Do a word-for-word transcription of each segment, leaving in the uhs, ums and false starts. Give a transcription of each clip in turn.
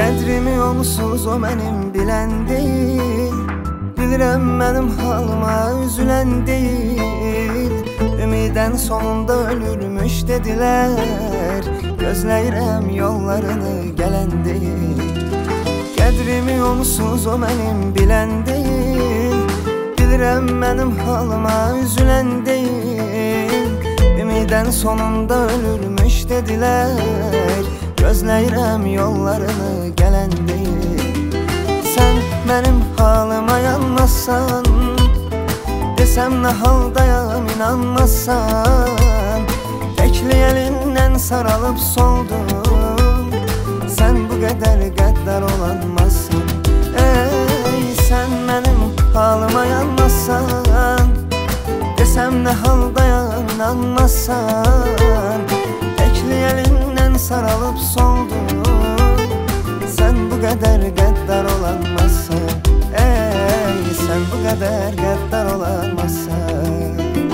Qədrimi onsuz o mənim bilən deyil. Bilirəm mənim halıma üzülən deyil. Ümidən sonunda ölürmüş dedilər. Gözləyirəm yollarını gələn deyil. Qədrimi onsuz o mənim bilən deyil. Bilirəm mənim halıma üzülən deyil. Ümidən sonunda ölürmüş dedilər. Gözləyirəm yollarını gələn deyil. Sən mənim halıma yanmazsan, desəm nə haldayam inanmazsan. Təkli əlindən saralıb soldum, sən bu qədər qəddar olanmazsan. Ey, sən mənim halıma yanmazsan, desəm nə haldayam inanmazsan. Təkli əlindən saralıb soldum, sən bu qədər qəddar olanmazsan. Ey, sən bu qədər qəddar olanmazsan.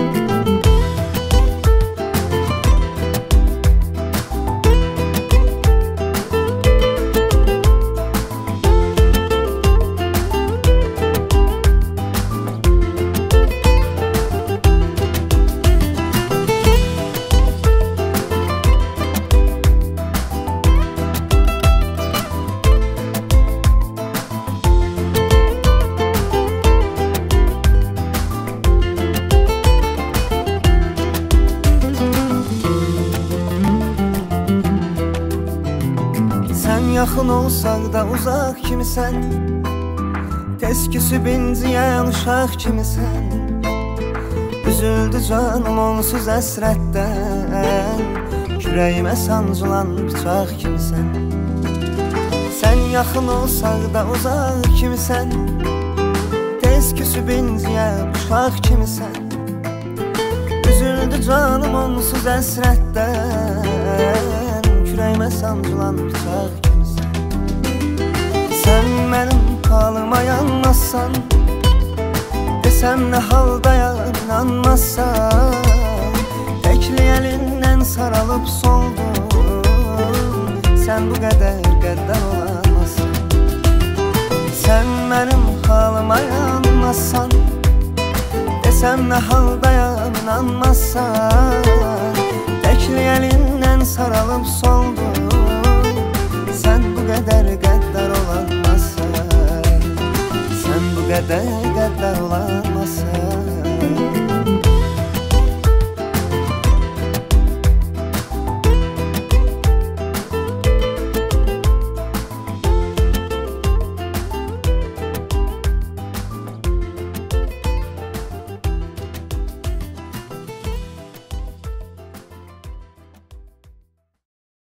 Yaxın olsaq da uzaq kimisən, tez küsüb inciyən uşaq kimisən. Üzüldü canım onsuz əsrətdən, kürəyimə sancılan bıçaq kimisən. Sən yaxın olsaq da uzaq kimisən, tez küsüb inciyən uşaq kimisən. Üzüldü canım onsuz əsrətdən, kürəyimə sancılan bıçaq kimisən. Sən mənim halıma yanmazsan, desəm nə haldayam inanmazsan. Təkli əlindən saralıb soldum, sən bu qədər qəddar olamazsan. Sən mənim halıma yanmazsan, desəm nə haldayam inanmazsan. Təkli əlindən saralıb soldum, sən bu qədər qəddar olanmazsan. Sən bu qədər